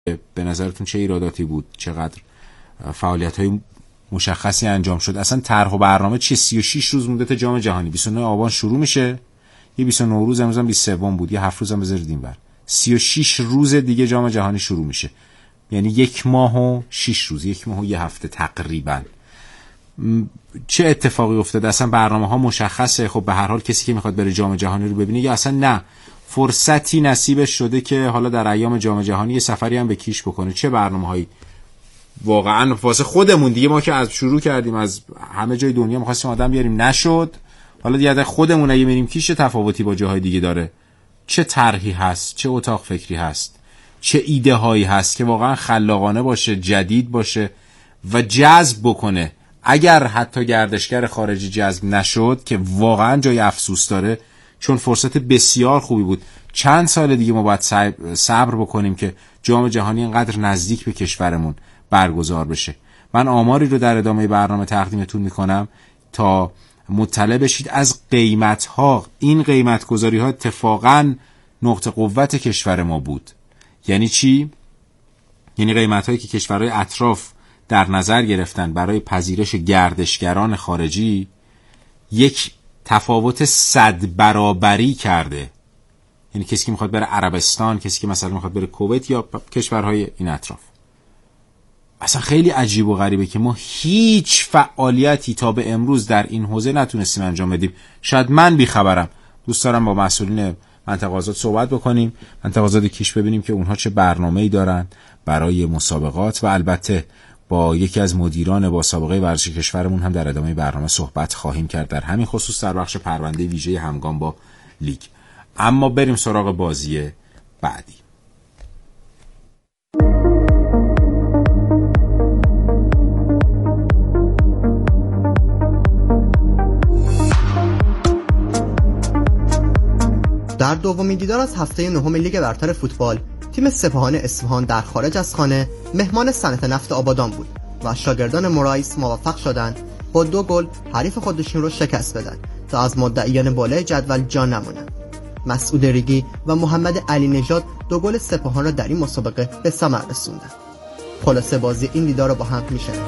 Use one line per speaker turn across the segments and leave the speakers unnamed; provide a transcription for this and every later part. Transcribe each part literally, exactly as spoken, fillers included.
به نظرتون چه ایراداتی بود؟ چقدر فعالیت‌های مشخصی انجام شد؟ اصلا طرح و برنامه چیه؟ سی و شش روز مونده تا جام جهانی، بیست و نه آبان شروع میشه، یه بیست و نه روز، امروز هم بیست و سه بود، یه هفت روز هم بذارید اینور، سی و شش روز دیگه جام جهانی شروع میشه، یعنی یک ماه و شش روز، یک ماه و یه هفته تقریبا. چه اتفاقی افتاده؟ اصلا برنامه‌ها مشخصه؟ خب به هر حال کسی که میخواد بره جام جهانی رو ببینه، یا اصلا نه فرصتی نصیبش شده که حالا در ایام جام جهانی یه سفری هم به کیش بکنه؟ چه برنامه‌هایی واقعا واسه خودمون دیگه، ما که از شروع کردیم از همه جای دنیا می‌خواستیم آدم بیاریم، نشد، حالا دیگه خودمون اگه میریم کیش تفاوتی با جاهای دیگه داره؟ چه طرحی هست، چه اتاق فکری هست، چه ایده هایی هست که واقعا خلاقانه باشه، جدید باشه و جذب بکنه؟ اگر حتی گردشگر خارجی جذب نشد که واقعا جای افسوس داره، چون فرصت بسیار خوبی بود. چند سال دیگه ما باید صبر بکنیم که جام جهانی اینقدر نزدیک به کشورمون برگزار بشه. من آماری رو در ادامه برنامه تقدیمتون میکنم تا مطلع بشید از قیمت ها. این قیمت گذاری ها اتفاقا نقطه قوت کشور ما بود. یعنی چی؟ یعنی قیمت هایی که کشورهای اطراف در نظر گرفتن برای پذیرش گردشگران خارجی یک تفاوت صد برابری کرده. یعنی کسی که میخواد بره عربستان، کسی که مثلا میخواد بره کویت یا کشورهای این اطراف، اصلا خیلی عجیب و غریبه که ما هیچ فعالیتی تا به امروز در این حوزه نتونستیم انجام بدیم. شاید من بیخبرم. دوست دارم با مسئولین منطقه آزاد صحبت بکنیم، منطقه آزاد کیش، ببینیم که اونها چه برنامه‌ای دارن برای مسابقات، و البته با یکی از مدیران با سابقه ورزش کشورمون هم در ادامه برنامه صحبت خواهیم کرد در همین خصوص در بخش پرونده ویژه همگام با لیگ. اما بریم سراغ بازی بعدی.
در دومین دیدار از هفته نهم لیگ برتر فوتبال، تیم سپاهان اصفهان در خارج از خانه مهمان صنعت نفت آبادان بود و شاگردان مرایس موفق شدند با دو گل حریف خودشون رو شکست بدن تا از مدعیان بالای جدول جا نمونند. مسعود ریگی و محمد علی نژاد دو گل سپاهان را در این مسابقه به ثمر رسوندند. خلاصه بازی این دیدار رو با هم میشنویم.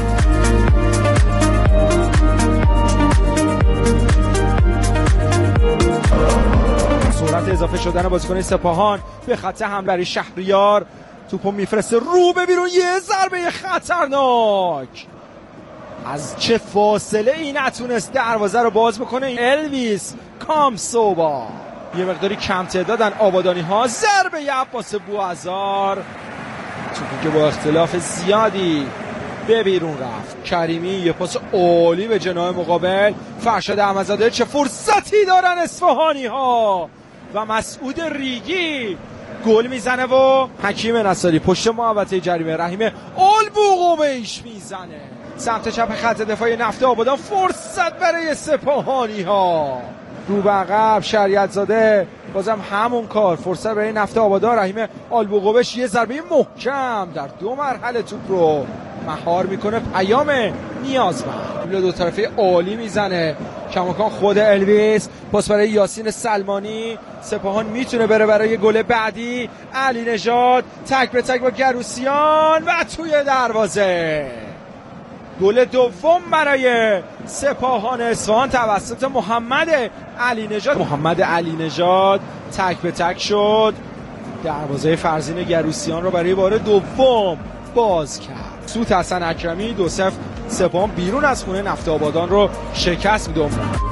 سرعت اضافه شدن بازیکن سپاهان به خط حمله شهریار، توپو میفرسته رو به بیرون، یه ضربه خطرناک. از چه فاصله این نتونست دروازه رو باز بکنه. الویس کامسوبا. یه مقداری کم تعدادن آبادانی ها. ضربه عباس بوعزار، توپی که با اختلاف زیادی به بیرون رفت. کریمی یه پاس عالی به جناح مقابل. فرشاد احمدزاده. چه فرصتی دارن اصفهانی ها و مسعود ریگی گل میزنه و حکیم نصاری پشت محوطه جریمه رحیم البوقوبیش میزنه سمت چپ خط دفاعی نفت آبادان. فرصت برای سپاهانی ها. رو به عقب شریعت زاده، بازم همون کار. فرصت برای نفت آبادان. رحیم البوقوبیش یه ضربه محکم در دو مرحله توپ رو مهار میکنه. پیام نیازمند دو طرفه عالی میزنه کماکان خود الویس. پاس برای یاسین سلمانی. سپاهان میتونه بره برای گل بعدی. علی نژاد تک به تک با گروسیان و توی دروازه. گل دوم برای سپاهان اصفهان توسط محمد علی نژاد. محمد علی نژاد تک به تک شد. دروازه فرزین گروسیان رو برای بار دوم باز کرد. سوت حسن اکرمی دو صفر سپاهان بیرون از خونه نفت آبادان رو شکست میده.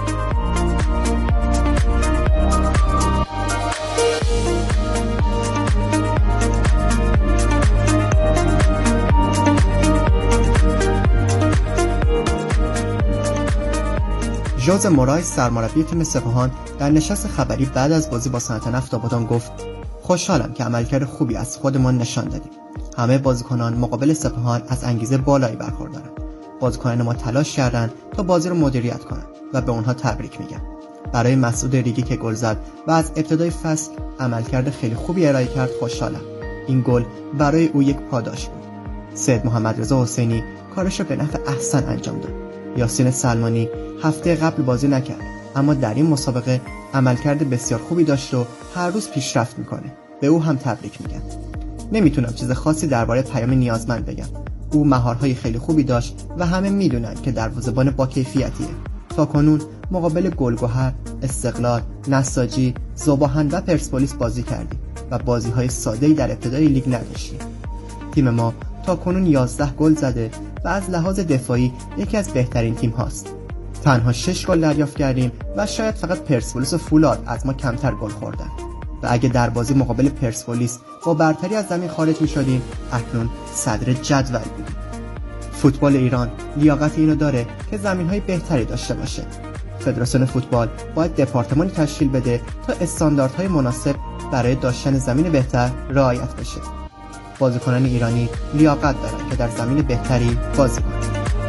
ژوزه مورایس سرمربی تیم سپاهان در نشست خبری بعد از بازی با صنعت نفت آبادان گفت: خوشحالم که عملکرد خوبی از خودمان نشان دادیم. همه بازیکنان مقابل سپاهان از انگیزه بالایی برخوردارند. بازیکنان ما تلاش کردند تا بازی رو مدیریت کنند و به اونها تبریک میگم. برای مسعود ریگی که گل زد و از ابتدای فصل عملکرد خیلی خوبی ارائه کرد خوشحالم. این گل برای او یک پاداش بود. سید محمد رضا حسینی کارش رو به نفع احسن انجام داد. یاسین سلمانی هفته قبل بازی نکرد اما در این مسابقه عملکرد بسیار خوبی داشت و هر روز پیشرفت میکنه. به او هم تبریک میگم. نمیتونم چیز خاصی درباره پیام نیازمند بگم. او مهارهای خیلی خوبی داشت و همه میدونن که دروازه‌بان با کیفیتیه. تاکنون مقابل گلگهر، استقلال، نساجی، ذوب‌آهن و پرسپولیس بازی کردیم و بازی‌های ساده‌ای در ابتدای لیگ نداشتیم. تیم ما تاکنون یازده گل زده و از لحاظ دفاعی یکی از بهترین تیم هاست. تنها شش گل دریافت کردیم و شاید فقط پرسپولیس و فولاد از ما کمتر گل خوردن. و اگه در بازی مقابل پرسپولیس با برتری از زمین خارج می‌شدیم، اکنون صدر جدول بودیم. فوتبال ایران لیاقت اینو داره که زمین‌های بهتری داشته باشه. فدراسیون فوتبال باید دپارتمانی تشکیل بده تا استانداردهای مناسب برای داشتن زمین بهتر رعایت بشه. بازیکنان ایرانی لیاقت دارن که در زمین بهتری بازی کنند.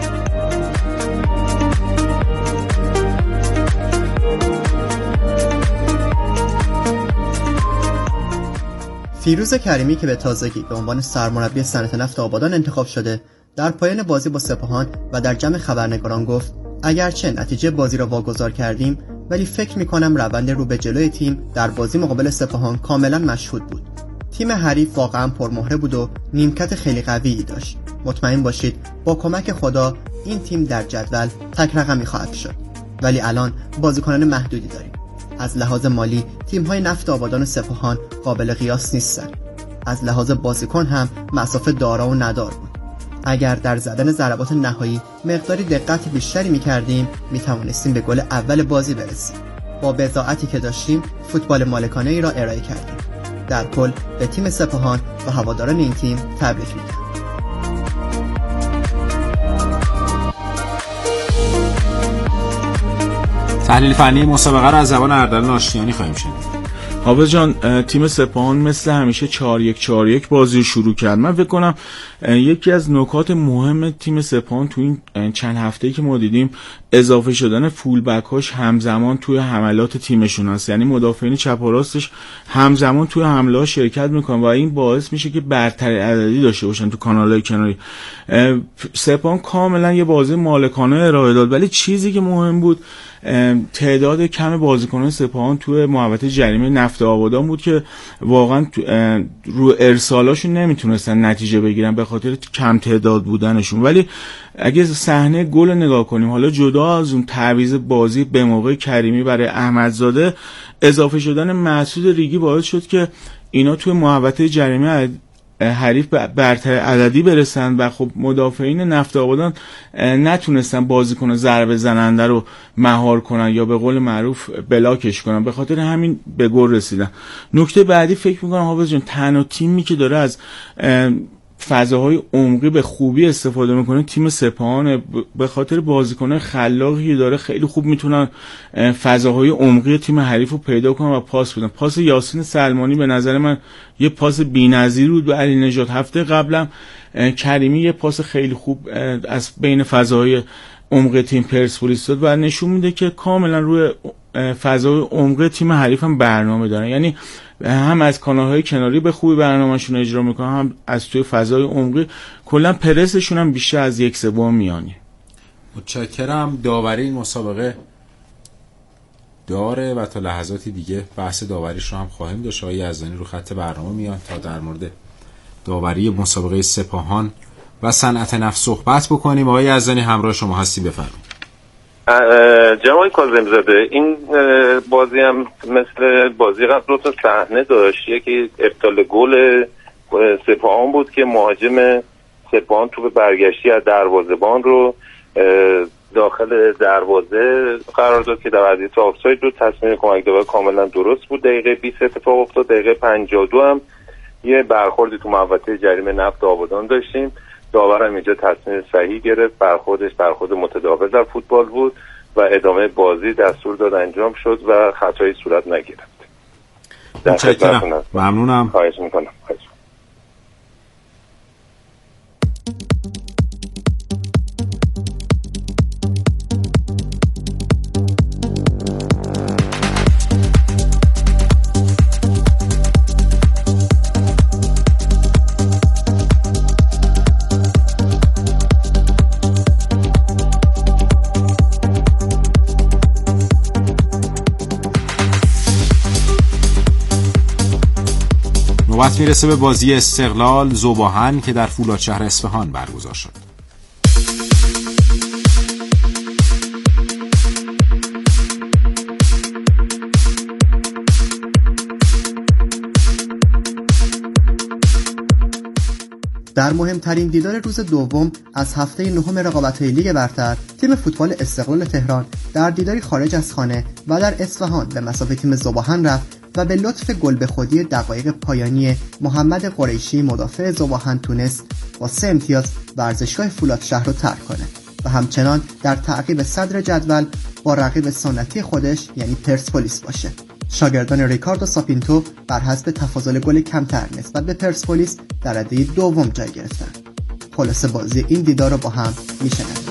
فیروز کریمی که به تازگی به عنوان سرمربی صنعت نفت آبادان انتخاب شده، در پایان بازی با سپاهان و در جمع خبرنگاران گفت اگرچه نتیجه بازی را واگذار کردیم، ولی فکر می‌کنم روند رو به جلوی تیم در بازی مقابل سپاهان کاملا مشهود بود. تیم حریف واقعا پرمهره بود و نیمکت خیلی قویی داشت. مطمئن باشید با کمک خدا این تیم در جدول تک رقمی خواهد شد. ولی الان بازیکنان محدودی داریم. از لحاظ مالی تیم‌های نفت آبادان و سپاهان قابل قیاس نیستن. از لحاظ بازیکن هم مسافه دارا و ندار بود. اگر در زدن ضربات نهایی مقداری دقت بیشتری می‌کردیم، می‌توانستیم به گل اول بازی برسیم. با بضاعتی که داشتیم فوتبال مالکانه‌ای را ارائه کردیم. در کل به تیم سپاهان و هواداران این تیم تبریک میگم.
تحلیل فنی مسابقه را از زبان اردلان آشتیانی خواهیم شنید.
حافظ جان، تیم سپاهان مثل همیشه چهار یک چهار یک بازی رو شروع کرد. من فکر کنم یکی از نکات مهم تیم سپاهان تو این چند هفته‌ای که ما دیدیم اضافه شدن فول بک هاش همزمان توی حملات تیمشون هست. یعنی مدافعین چپ و راستش همزمان توی حمله ها شرکت میکنن و این باعث میشه که برتری عددی داشته باشن تو کانال‌های کناری. سپاهان کاملا یه بازی مالکانه ارائه داد، ولی چیزی که مهم بود تعداد کم بازیکنان سپاهان توی محوطه جریمه نفت آبادان بود که واقعا رو ارسالاشون نمیتونستن نتیجه بگیرن به خاطر کم تعداد بودنشون. ولی اگه صحنه گل نگاه کنیم، حالا جدا از اون تعویض بازی به موقع کریمی برای احمدزاده، اضافه شدن مسعود ریگی باعث شد که اینا توی محوطه جریمه حریف برتر عددی برسن و خب مدافعین نفت آبادان نتونستن بازیکن ضربه زننده رو مهار کنن یا به قول معروف بلاکش کنن، به خاطر همین به گل رسیدن. نکته بعدی فکر میکنم حافظ جان، تنها تیمی که داره از فضاهای عمقی به خوبی استفاده میکنه تیم سپاهان، به خاطر بازیکنان خلاقی داره خیلی خوب میتونن فضاهای عمقی تیم حریف رو پیدا کنن و پاس بدن. پاس یاسین سلمانی به نظر من یه پاس بی‌نظیر بود به علی نژاد. هفته قبلم کریمی یه پاس خیلی خوب از بین فضاهای عمق تیم پرسپولیس داد و نشون میده که کاملا روی فضای عمق تیم حریف هم برنامه دارن. یعنی هم از کانال‌های کناری به خوبی برنامه‌شون اجرا میکنن، هم از توی فضای عمقی کلا پرسشون هم بیشتر از یک سوم میانی.
متشکرم. داوری این مسابقه داره و تا لحظاتی دیگه بحث داوریش رو هم خواهیم داشت. آقای یزدانی رو خط برنامه میاد تا در مورد داوری مسابقه سپاهان و صنعت نفت صحبت بکنیم. آقای یزدانی همراه شما هستی، بفرمایید.
جناب کاظم زاده، این بازی هم مثل بازی قبل دو تا صحنه داشت. یکی ابطال گل سپاهان بود که مهاجم سپاهان توپ برگشتی از دروازه‌بان رو داخل دروازه قرار داد که در وضعیت آفساید رو. تصمیم کمک داور کاملا درست بود. دقیقه بیست اتفاق افتاد. دقیقه پنجاه و دو هم یه برخوردی تو محوطه جریمه نفت آبادان داشتیم. داور هم اینجا تصمیم صحیح گرفت. برخوردش برخورد متداول در فوتبال بود و ادامه بازی دستور داد انجام شد و خطایی صورت نگرفت.
متشکرم. ممنونم.
خواهش میکنم. خواهش.
نوبت میرسه به بازی استقلال ذوباهن که در فولادشهر اصفهان برگزار شد.
در مهمترین دیدار روز دوم از هفته نهم رقابت‌های لیگ برتر، تیم فوتبال استقلال تهران در دیداری خارج از خانه و در اصفهان به مسافه تیم ذوباهن رفت و به لطف گل به خودی دقایق پایانی محمد قریشی مدافع ذوباهن تونست با سه امتیاز ورزشگاه فولادشهر رو ترک کنه و همچنان در تعقیب صدر جدول با رقیب سنتی خودش یعنی پرسپولیس باشه. شاگردان ریکاردو ساپینتو بر حسب تفاضل گل کمتر نسبت به پرسپولیس در رده دوم جای گرفتن. خلاصه بازی این دیدار رو با هم میشنویم.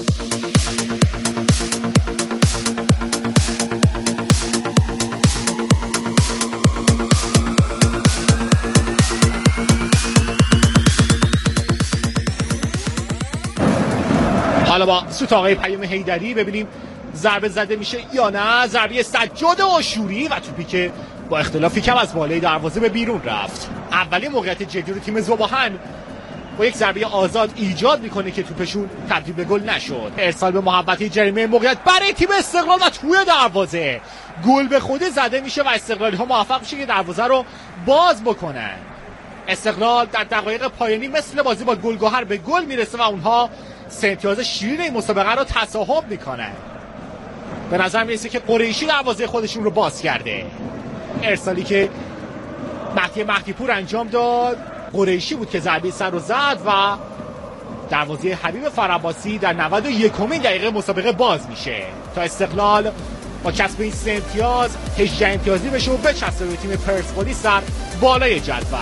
حالا با سوت آقای پیام حیدری ببینیم ضربه زده میشه یا نه. ضربه سجاد آشوری و توپی که با اختلافی کم از بالای دروازه به بیرون رفت. اولین موقعیت جدی رو تیم ذوباهن با یک ضربه آزاد ایجاد میکنه که توپشون تبدیل به گل نشد. ارسال به محوطه جریمه، موقعیت برای تیم استقلال و توی دروازه گل به خود زده میشه و استقلالی ها موفق میشه که دروازه رو باز بکنن. استقلال در دقایق پایانی مثل بازی با گلگهر به گل میرسه و اونها سه امتیاز شیرین این مسابقه رو تصاحب میکنن. به نظر میرسه که قریشی دروازه خودشون رو باز کرده. ارسالی که مهدی مهدی پور انجام داد، قریشی بود که ضربه سر رو زد و دروازه حبیب فرعباسی در نود و یکمین دقیقه مسابقه باز میشه تا استقلال با کسب این سه امتیاز هجده امتیازی بشه و بچسبه به تیم پرسپولیس در بالای جدول.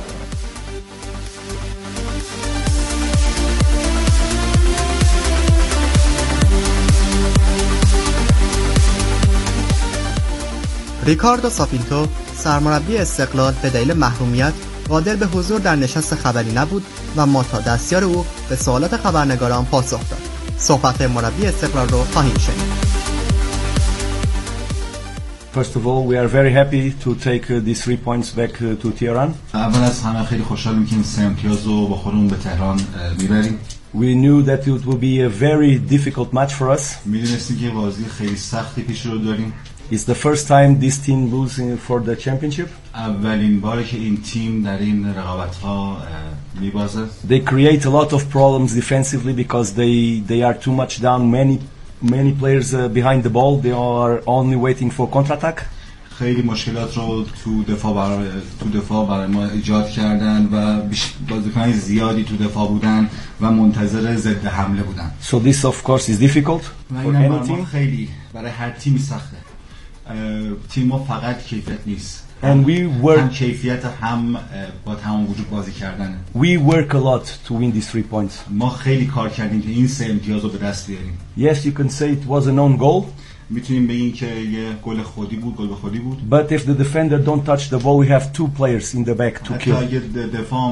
ریکاردو ساپینتو سرمربی استقلال به دلیل محرومیت قادر به حضور در نشست خبری نبود و ما تا دستیار او به سوالات خبرنگاران پاسخ داد. صحبت مربی استقلال رو خواهیم شنید.
First of all, we are very happy to take uh, these three points back uh, to Tehran.
اول از همه خیلی خوشحالیم که این سه امتیاز رو با خودمون به تهران میبریم.
We knew that it would be a very difficult match for us.
میدونستیم که بازی خیلی سختی پیش رو داریم.
It's the first time this team losing for the championship.
اولین باره که این تیم در این رقابت‌ها میبازه.
They create a lot of problems defensively because they they are too much down. Many many players uh, behind the ball. They are only waiting for counter-attack.
خیلی مشکلات رو تو دفاع برای تو دفاع برای ما ایجاد کردن و بازیکنان زیادی تو دفاع بودن و منتظر ضد حمله بودن.
So this of course is difficult for any team.
خیلی برای هر تیمی سخته. تیم ما فقط کیفیت نیست.
And we work
هم کیفیت هم با تمام وجود بازی کردنه.
We work a lot to win these three points.
ما خیلی کار کردیم که این سه امتیاز رو به دست بیاریم.
Yes, you can say it was an own goal.
میتونیم بگیم که یه گل خودی بود، گل به خودی بود.
But if the defender don't touch the ball, we have two players in the back to kill.
اگه دفاع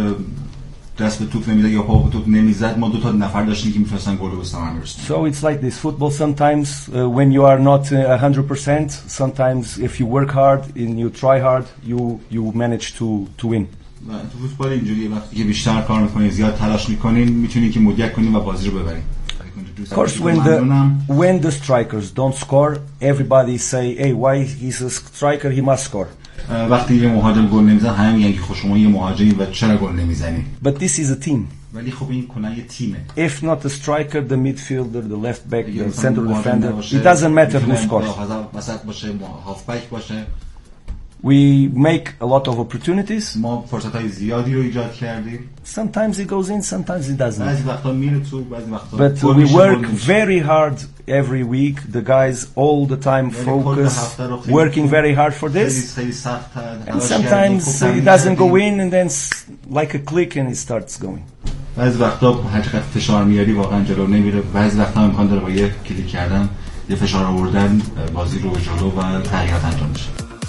دست به توپ نمیزد یا پا به توپ نمیزد، ما دو تا نفر داشتیم که میتونستن گل رو به ثمر برسونن.
So it's like this football sometimes uh, when you are not uh, one hundred percent, sometimes if you work hard and you try hard, you you manage to to win.
تو فوتبال اینجوریه، وقتی که بیشتر کار می‌کنین، زیاد تلاش می‌کنین، میتونین که مدیریت کنین و بازی رو ببرین.
Of course, when the when the strikers don't score, everybody say, "Hey, why he's a striker? He must score."
وقتی یه مهاجم گل نمیزنه، همه میگن که خب شما یه مهاجمی و چرا گل نمیزنی؟
But this is a team.
ولی خب این کلا یه تیمه.
If not the striker, the midfielder, the left back, the center defender, it doesn't matter who scores.
وسط باشه، هافبک باشه.
We make a lot of opportunities.
ما فرصت‌های زیادی رو ایجاد کردیم.
Sometimes it goes in, sometimes it doesn't.
بعضی وقتا میره تو، بعضی وقتا.
But we work very hard every week. The guys all the time focus, working very hard for this. And sometimes it doesn't go in, and then like a click and it starts going.
بعضی وقتا هر چقدر فشار میاری واقعا جلو نمیره. بعضی وقتا امکان داره با یه کلیک کردن، یه فشار آوردن بازی رو جلو و تغییرات انجام بشه.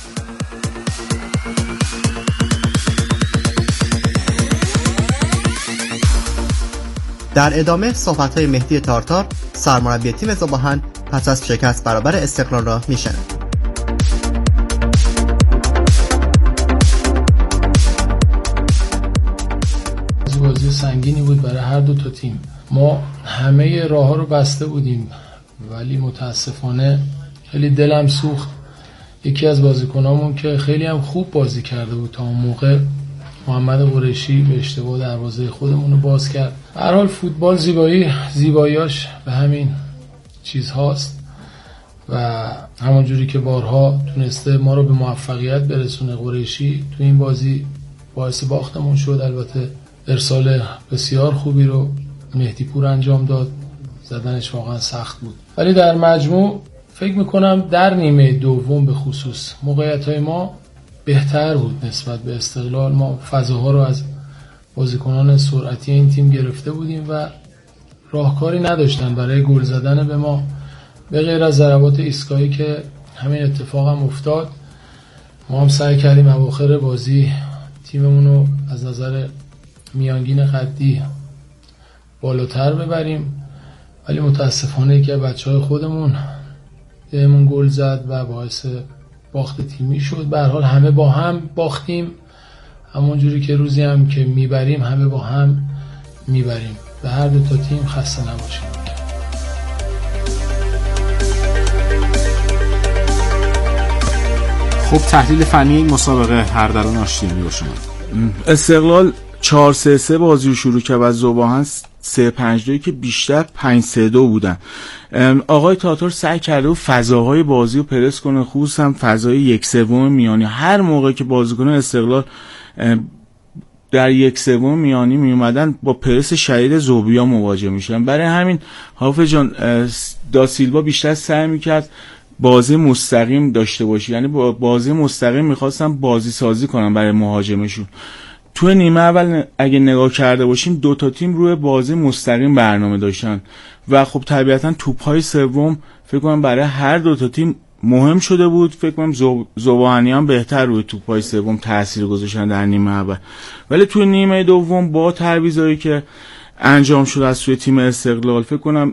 در ادامه صحبت‌های مهدی تارتار، سرمربی تیم ذوباهن پس از شکست برابر استقلال را میشنویم.
بازی سنگینی بود برای هر دو تا تیم. ما همه راه ها رو بسته بودیم ولی متاسفانه خیلی دلم سوخت. یکی از بازیکنامون که خیلی هم خوب بازی کرده بود تا اون موقع، محمد قریشی، به اشتباه دروازه خودمون رو باز کرد. به هر حال فوتبال زیبایی زیباییاش به همین چیز هاست و همونجوری که بارها تونسته ما رو به موفقیت برسونه قریشی، تو این بازی باعث باختمون شد. البته ارسال بسیار خوبی رو مهدی پور انجام داد، زدنش واقعا سخت بود، ولی در مجموع فکر میکنم در نیمه دوم به خصوص موقعیت‌های ما بهتر بود نسبت به استقلال. ما فضاها رو از بازیکنان سرعتی این تیم گرفته بودیم و راهکاری نداشتن برای گل زدن به ما، به غیر از ضربات ایستگاهی که همین اتفاق هم افتاد. ما هم سعی کردیم اواخر بازی تیممون رو از نظر میانگین قدی بالاتر ببریم، ولی متاسفانه که بچهای خودمون بهمون گل زد و باعث باخت تیمی شد. به هر حال همه با هم باختیم، همونجوری که روزی هم که میبریم همه با هم میبریم. به هر دو تا تیم خسته نباشیم.
خب تحلیل فنی این مسابقه هر درون آشتیانی با شما.
استقلال چهار سه سه بازی رو شروع کرد و ذوباهن سه پنج دو که بیشتر پنج سه دو بودن. آقای تاتار سعی کرده و فضاهای بازی رو پرس کنه، خصوصا فضای یک سوم میانی. هر موقع که بازیکن استقلال در یک سوم میانی می اومدن با پرس شدید زوبیا مواجه میشن. برای همین حافظ جان داسیلوا بیشتر سعی میکرد بازی مستقیم داشته باشه، یعنی با بازی مستقیم میخواستن بازی سازی کنن برای مهاجمشون. توی نیمه اول اگه نگاه کرده باشیم دو تا تیم روی بازی مستقیم برنامه داشتن و خب طبیعتا توپ‌های سوم فکر کنم برای هر دو تا تیم مهم شده بود. فکر کنم ذوباهنیان بهتر روی توپ‌های سوم تاثیر گذاشتن در نیمه اول، ولی توی نیمه دوم با تعویضایی که انجام شد از سوی تیم استقلال، فکر کنم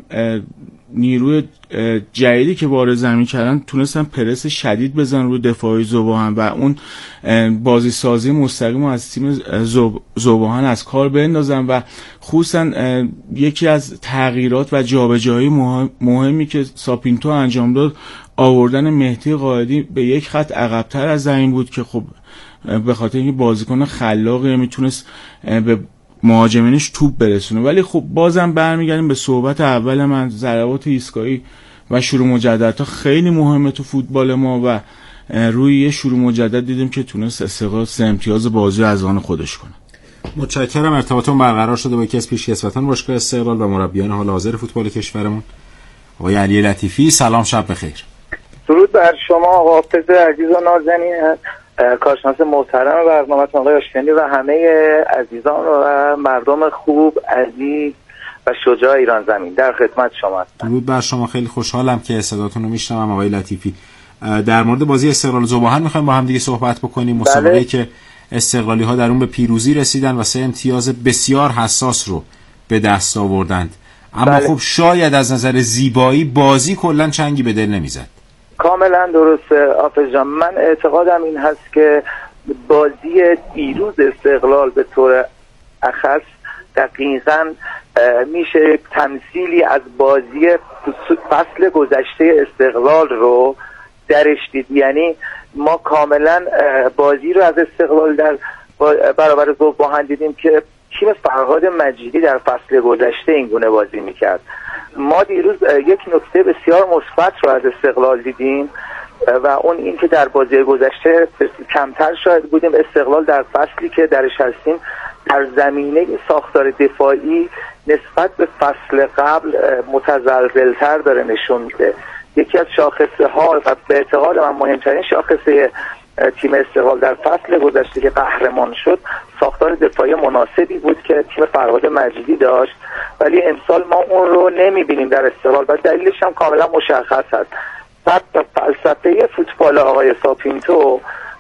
نیروی جدیدی که وارد زمین کردن تونستن پرس شدید بزنن روی دفاعی ذوباهن و اون بازی سازی مستقیم از تیم ذوباهن از کار بندازن و خصوصا یکی از تغییرات و جابجایی مهمی که ساپینتو انجام داد آوردن مهدی قائدی به یک خط عقب‌تر از زمین بود که خب به خاطر اینکه بازیکن خلاقی میتونست به مهاجمینش توپ برسونه. ولی خب بازم برمیگردیم به صحبت اول من، ضربات ایستگاهی و شروع مجددها خیلی مهمه تو فوتبال ما و روی یه شروع مجدد دیدیم که تونست استقلال سه امتیاز بازی از آن خودش کنه.
متشکرم. ارتباطمون برقرار شده با یکی از پیشکسوتان باشگاه استقلال و مربیان حال حاضر فوتبال کشورمون، آقای علی لطیفی. سلام، شب بخیر.
درود بر شما آقا حافظ عزیز و نازنین، کارشناس محترم برنامه آقای آشتیانی و همه عزیزان و مردم خوب عزیز و شجاع ایران زمین، در خدمت شما هستم.
درود بر شما. خیلی خوشحالم که صداتون رو میشنوم آقای لطیفی. در مورد بازی استقلال ذوباهن میخوایم با هم دیگه صحبت بکنیم. مسابقه بله. که استقلالی ها در اون به پیروزی رسیدن و سه امتیاز بسیار حساس رو به دست آوردند، اما بله. خب شاید از نظر زیبایی بازی کلا چنگی به دل نمیزد.
کاملا درسته آفز جان. من اعتقادم این هست که بازی دیروز استقلال به طور اخص دقیقاً میشه تمثیلی از بازی فصل گذشته استقلال رو درش دید. یعنی ما کاملا بازی رو از استقلال در برابر ذوباهن دیدیم که تیم فرهاد مجیدی در فصل گذشته این گونه بازی میکرد. ما دیروز یک نکته بسیار مثبت رو از استقلال دیدیم و اون این که در بازی گذشته کمتر شاید بودیم. استقلال در فصلی که درش هستیم در زمینه ساختار دفاعی نسبت به فصل قبل متزلزل‌تر داره نشون میده. یکی از شاخصه ها و به اعتقاد من مهمترین شاخصه تیم استقلال در فصل گذشته که قهرمان شد ساختار دفاعی مناسبی بود که تیم فرهاد مجیدی داشت، ولی امسال ما اون رو نمیبینیم در استقلال و دلیلش هم کاملا مشخص است. بعد فلسفه فوتبال آقای ساپینتو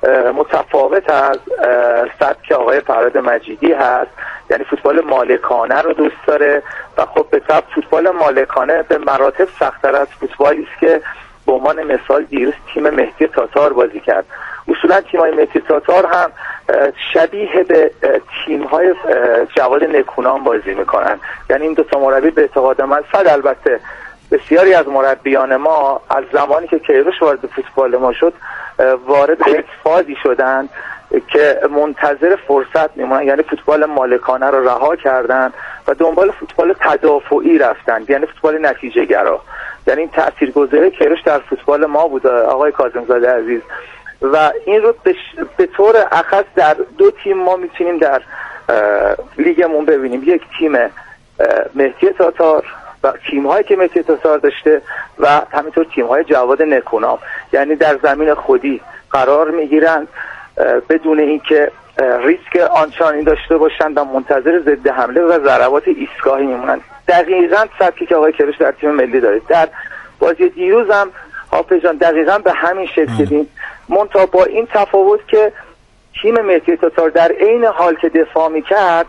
متفاوت از سبک آقای فرهاد مجیدی هست، یعنی فوتبال مالکانه رو دوست داره و خب به طب فوتبال مالکانه به مراتب سخت‌تر از فوتبالی است که به عنوان مثال دیروز تیم مهدی تاتار بازی کرد. اصولا تیم‌های مهدی تاتار هم شبیه به تیم‌های جواد نکونام بازی میکنن. یعنی این دو تا مربی به اعتقاد من، صد البته بسیاری از مربیان ما از زمانی که کیروش وارد فوتبال ما شد وارد یک فازی شدن که منتظر فرصت میمونن، یعنی فوتبال مالکانه رو رها کردن و دنبال فوتبال تدافعی رفتن، یعنی فوتبال نتیجه گرا. یعنی این تاثیرگذاری کیروش در فوتبال ما بود آقای کاظم‌زاده عزیز، و این رو به طور اخص در دو تیم ما میتونیم در لیگمون ببینیم. یک تیم مهدی تاتار و تیم هایی که مهدی تاتار داشته و همینطور تیم های جواد نکونام، یعنی در زمین خودی قرار میگیرن بدون اینکه ریسک آنچنانی داشته باشند و منتظر ضد حمله و ضربات ایستگاهی میمونن. دقیقاً سبکی که آقای کیروش در تیم ملی داره. در بازی دیروز هم حافظ جان دقیقاً به همین شکل دیدیم، منتها با این تفاوت که تیم مهدی تاتار در عین حال که دفاع میکرد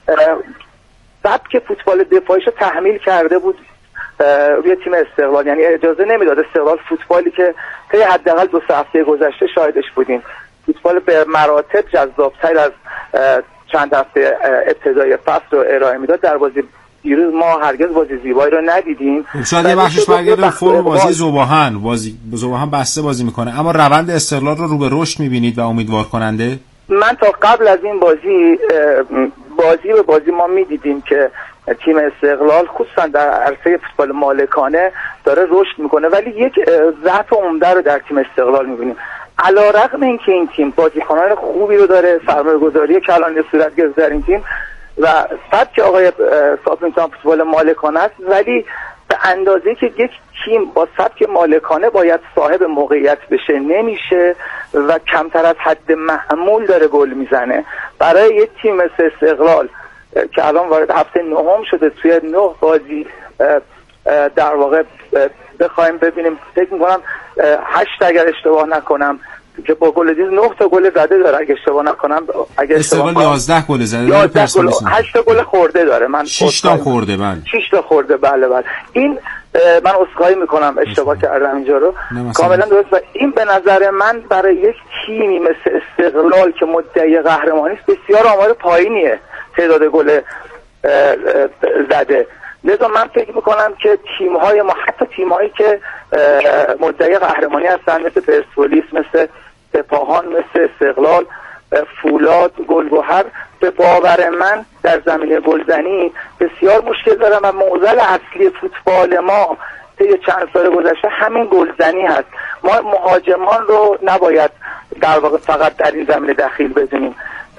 سبک فوتبال دفاعیشو تحمیل کرده بود روی تیم استقلال، یعنی اجازه نمیداد استقلال فوتبالی که طی حداقل دو سه هفته گذشته شاهدش بودیم، فوتبال به مراتب جذاب‌تر از چند هفته ابتدای فصل رو ارائه میداد. در بازی دیروز ما هرگز بازی زیبایی رو ندیدیم.
شاید یه بخشش برگرده به فرم بازی ذوباهن، بازی ذوباهن بسته بازی میکنه، اما روند استقلال رو رو به رشد میبینید و امیدوار کننده؟
من تا قبل از این بازی بازی به بازی ما میدیدیم که تیم استقلال خصوصا در عرصه فوتبال مالکانه داره رشد میکنه، ولی یک ضعف عمده رو در تیم استقلال میبینیم. علیرغم اینکه این تیم بازیکنان خوبی رو داره، سرمایه‌گذاری کلانی صورت گرفته در این تیم و سبک آقای ساپینتان فوتبال مالکانه است، ولی به اندازه‌ای که یک تیم با سبک مالکانه باید صاحب موقعیت بشه نمیشه و کمتر از حد معمول داره گل میزنه. برای یک تیم مثل استقلال که الان وارد هفته نهم شده، توی نه بازی در واقع بخوایم ببینیم، فکر میکنم هشت اگر اشتباه نکنم که با گل دیز نه تا گل زده داره اگه اشتباه نکنم، اگه
استقلال یازده گل زده داره،
پرسپولیس هشت تا گل خورده داره، من
شش تا خورده. بله
شش تا خورده. بله بله این من عذرخواهی میکنم اشتباه کردم اینجا رو، کاملا درست. و این به نظر من برای یک تیمی مثل استقلال که مدعی قهرمانی است بسیار آمار پایینیه تعداد گل زده. لذا من فکر میکنم که تیم‌های ما، حتی تیم‌هایی که مدعی قهرمانی هستن مثل پرسپولیس، مثل سپاهان، مثل استقلال، فولاد، گلگهر، به باور من در زمینه گلزنی بسیار مشکل دارن و معضل اصلی فوتبال ما طی چند سال گذشته همین گلزنی هست. ما مهاجمان رو نباید در واقع فقط در این زمینه دخیل بدونیم.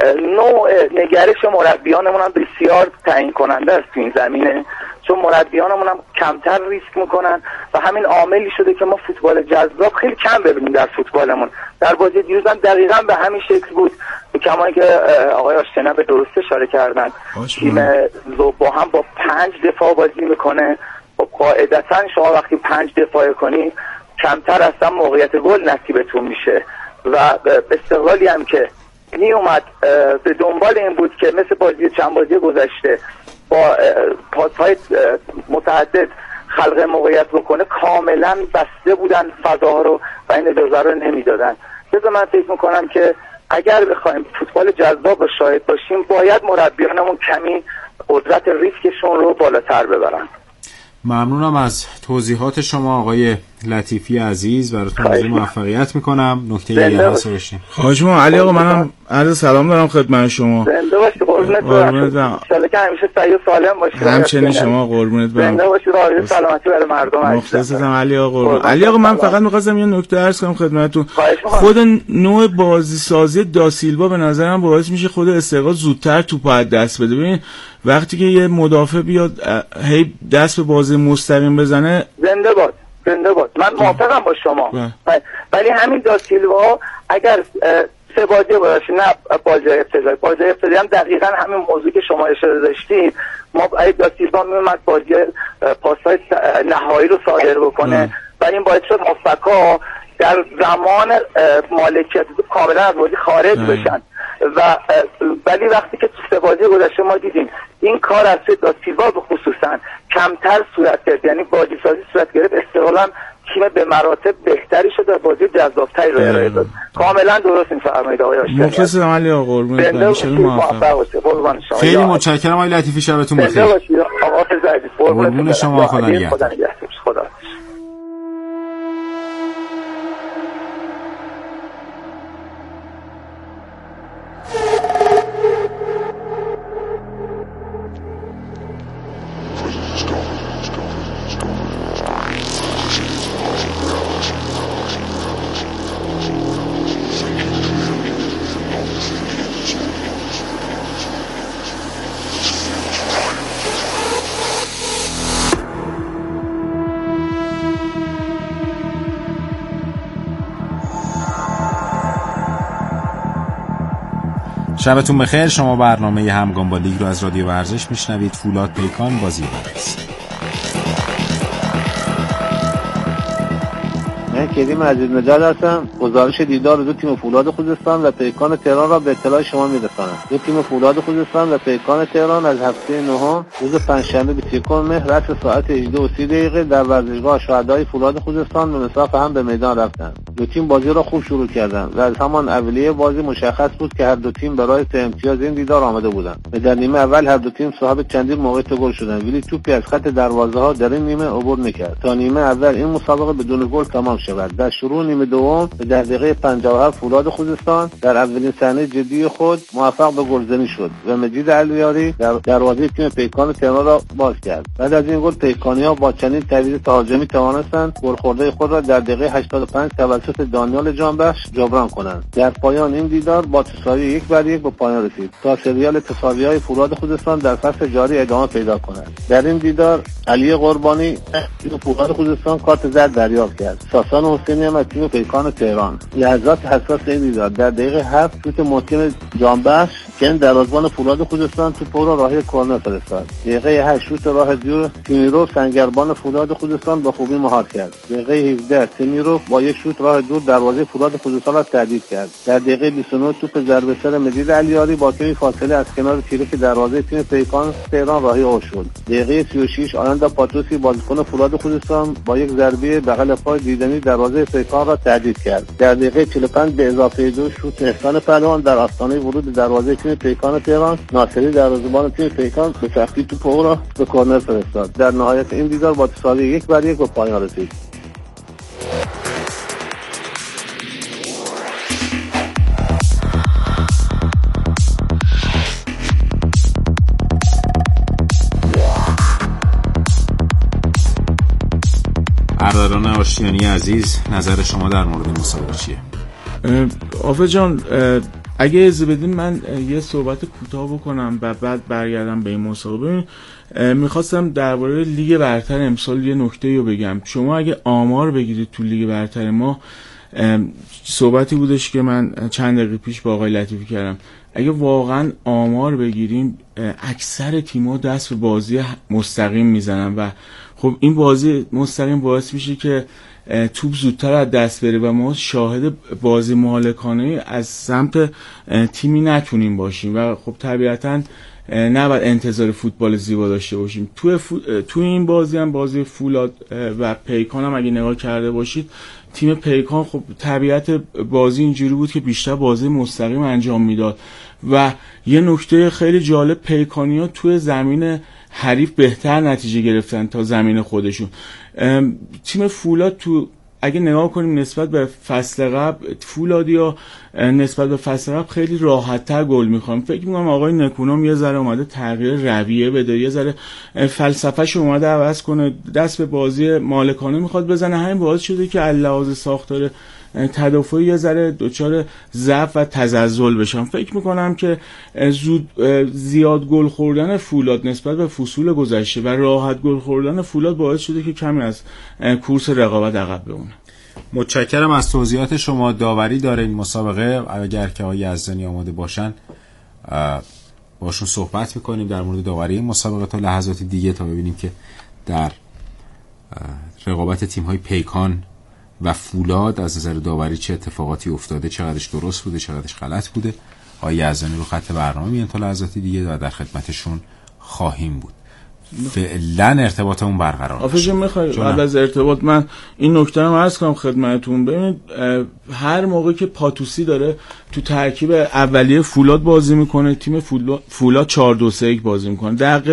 نوع نگرش مربیانمون هم بسیار تعیین کننده است تو این زمینه، چون مربیانمون هم کمتر ریسک میکنن و همین عاملی شده که ما فوتبال جذاب خیلی کم ببینیم در فوتبالمون. در بازی دیروز هم دقیقاً به همین شکل بود، کما که آقای آشنا به درست اشاره کردن. تیم ذوباهن با پنج دفاع بازی میکنه. خب قاعدتاً شما وقتی پنج دفاع کنی کمتر اصلا موقعیت گل نصیبتون میشه و استقلالی هم که می اومد به دنبال این بود که مثل بازی چند بازی گذشته با پاس‌های متعدد خلق موقعیت بکنه، کاملا بسته بودن فضاها رو و این اجازه رو نمیدادن. لذا من فکر میکنم که اگر بخوایم فوتبال جذاب و شاهد باشیم باید مربیانمون کمی قدرت ریسکشون رو بالاتر ببرن.
ممنونم از توضیحات شما آقای لطیفی عزیز، براتون آرزوی موفقیت میکنم. نکته دیگه هست باشین.
خواهش می‌کنم. علی آقا منم عرض سلام دارم خدمت شما.
زنده باشید، قربونت برم. ان شاءالله که همیشه سعی و سالم باشید.
همچنین شما، قربونت برم.
زنده باشید، آرزوی سلامتی برای مردم عزیز.
مخلصم علی آقا. قربون. علی آقا من فقط می‌خواستم یه نکته عرض کنم خدمتتون. خود نوع بازی سازی داسیلوا به نظرم باعث میشه خود استقلال زودتر توپ از دست بده. ببین وقتی که یه مدافع بیاد هی دست به بازی مستقیم بزنه،
زنده باد زنده باد من موافقم با شما، ولی همین داسیلوا اگر سه بازی باشه، نه بازی ابتدایی، بازی ابتدایی هم دقیقاً همین موضوع که شما اشاره داشتید، ما اگه داسیلوا میومد بازی پاس‌های نهایی رو صادر بکنه و این باعث شد هافبک‌ها در زمان مالکیت کاملا از بازی خارج بشن و ولی وقتی که تو سه بازی گذشته ما دیدیم این کار از سوی داسیلوا به خصوصا کمتر صورت گرفت، یعنی بازی سازی صورت گرفت. استقلال هم تیم به مراتب بهتری شد و بازی جذابتری رو ارائه داد. کاملا درست این فرمایید آقای هاشمی.
مخلص علی آقا قربونت برم.
قربان شما.
خیلی متشکرم آقای لطیفی، شبتون بخیر.
آقا حافظ عزیز.
قربون شما، خدا نگهدار.
خدا.
شبتون بخیر. شما برنامه همگام با لیگ رو از رادیو ورزش میشنوید. فولاد پیکان بازی بررسی.
من کریم عزیز نژاد هستم. گزارش دیدار دو تیم فولاد خوزستان و پیکان تهران را به اطلاع شما میرسانم. دو تیم فولاد خوزستان و پیکان تهران از هفته نهم روز پنجشنبه بیست و یکم مهر رأس ساعت هجده و سی دقیقه در ورزشگاه شهدای فولاد خوزستان به مساف هم به میدان رفتند. دو تیم بازی را خوب شروع کردند و از همان اولیه بازی مشخص بود که هر دو تیم برای سه امتیاز این دیدار آمده بودند. و در نیمه اول هر دو تیم صاحب چندین موقعیت گل شدند، ولی توپی از خط دروازه‌ها در این نیمه عبور نکرد تا نیمه اول این مسابقه بدون گل تمام شود. در شروع نیمه دوم به دقیقه پنجاه و هفت فولاد خوزستان در اولین صحنه جدی خود موفق به گلزنی شد و مجید علیاری در دروازه تیم پیکان تهران را باز کرد. بعد از این گل پیکانی‌ها با چندین تعویض تهاجمی توانستند گل خورده خود را در دقیقه هشتاد و پنج توسط دانیال جانبخش جبران کنند. در پایان این دیدار با تساوی یک بر یک به پایان رسید تا سریال تساوی‌های فولاد خوزستان در فصل جاری ادامه پیدا کند. در این دیدار علی قربانی تیم فولاد خوزستان کارت زرد دریافت کرد. ساسان حسینی هم از تیم پیکان تهران. لحظات حساس این دیدار در دقیقه هفت شوت محکم جانبخش که دروازه‌بان فولاد خوزستان توپ را راهی کرنر فرستاد. دقیقه هشت شوت راه دور تیمیروف سنگربان فولاد خوزستان با خوبی مهار کرد. دقیقه هفده تیمیروف با یک شوت راه دور دروازه فولاد خوزستان را تهدید کرد. در دقیقه بیست و نه توپ ضربه سر مجید علیاری با کمی فاصله از کنار تیره که دروازه تیم پیکان تهران راهی او شد. دقیقه سی و شش آنندا پاتوسی بازیکن فولاد خوزستان با یک ضربه بغل پای دیدنی دروازه پیکان را تهدید کرد. در دقیقه چهل و پنج به اضافه دو شوت احسان پهلوان در آستانه ورود دروازه تیم پیکان تهران ناصری دروازه‌بان تیم پیکان به سختی توپ او را به کرنر فرستاد. در نهایت این دیدار با تساوی یک بر یک به پایان رسید.
برادران آشتیانی عزیز، نظر شما در مورد مسابقه چیه؟
آفه جان، اگه اجازه بدین من یه صحبت کوتاه بکنم و بعد برگردم به این مسابقه. میخواستم درباره لیگ برتر امسال یه نکته رو بگم. شما اگه آمار بگیرید تو لیگ برتر ما، صحبتی بودش که من چند دقیقه پیش با آقای لطیفی کردم، اگه واقعا آمار بگیریم اکثر تیم‌ها دست به بازی مستقیم میزنن و خب این بازی مستقیم باعث میشه که توپ زودتر از دست بره و ما شاهد بازی مالکانه از سمت تیمی نتونیم باشیم و خب طبیعتاً نباید انتظار فوتبال زیبا داشته باشیم. تو فو... تو این بازی هم بازی فولاد و پیکان هم اگه نگاه کرده باشید، تیم پیکان خب طبیعت بازی اینجوری بود که بیشتر بازی مستقیم انجام میداد و یه نکته خیلی جالب، پیکانی‌ها توی زمین حریف بهتر نتیجه گرفتن تا زمین خودشون. تیم فولاد تو اگه نگاه کنیم نسبت به فصل قبل، فولادیا نسبت به فصل قبل خیلی راحت‌تر گل می‌خورن. فکر می‌کنم آقای نکونام یه ذره اومده تغییر رویه بده، یه ذره فلسفه‌شو اومده عوض کنه، دست به بازی مالکانه می‌خواد بزنه. همین باعث شده که لحاظ ساختار تدافعی یه ذره دچار ضعف و تزلزل بشن. فکر میکنم که زود زیاد گل خوردن فولاد نسبت به فصول گذشته و راحت گل خوردن فولاد باعث شده که کمی از کورس رقابت عقب بمونه.
متشکرم از توضیحات شما. داوری داره این مسابقه، اگر که آقای یزدانی آماده باشن باشون صحبت میکنیم در مورد داوری این مسابقه تا لحظات دیگه، تا ببینیم که در رقابت تیم‌های پیکان و فولاد از نظر داوری چه اتفاقاتی افتاده، چقدرش درست بوده، چقدرش غلط بوده. آقای یزدانی رو خط برنامه میان تا لحظات دیگه و در خدمتشون خواهیم بود. فعلا ارتباطمون برقرار
آفش میخوای قبل از ارتباط من این نکته رو عرض کنم خدمتتون. ببینید هر موقع که پاتوسی داره تو ترکیب اولیه فولاد بازی میکنه، تیم فولاد چهار دو سه یک بازی میکنه. دقیقه